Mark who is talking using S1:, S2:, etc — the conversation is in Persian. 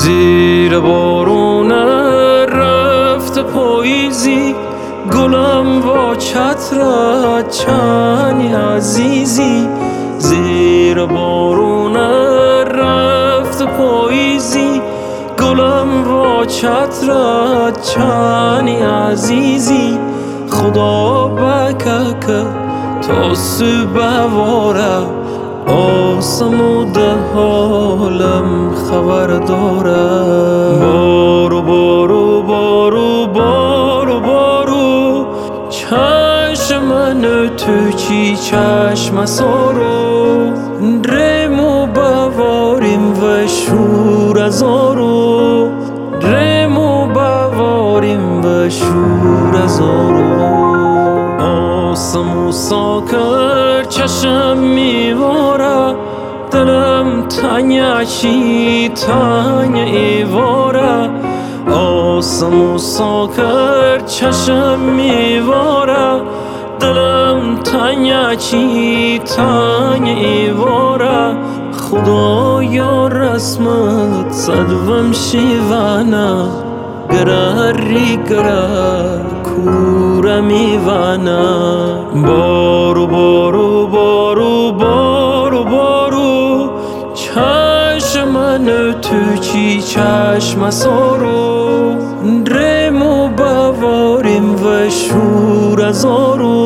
S1: زیر بارون رفت پاییزی، گلم با چترت چنی عزیزی. زیر بارون رفت پاییزی، گلم با چترت چنی عزیزی. خدا بکه تا بواره، آسموده حالم خبر داره. بارو بارو بارو بارو بارو، چشم تو چی چشم سارو. ریمو بواریم و شور ازارو، ریمو بواریم و شور ازارو. آسمو ساکر چشم میواره، دلم تنگ چی تنگ ایواره. آسمو ساکر چشم میواره، دلم تنگ چی تنگ ایواره. خدایا رسمت صدوم شیوانه، گرری گره کور میوانه. بارو بارو بارو بارو بارو، چشم تو چی چشم سارو. ریمو بواریم و شور ازارو.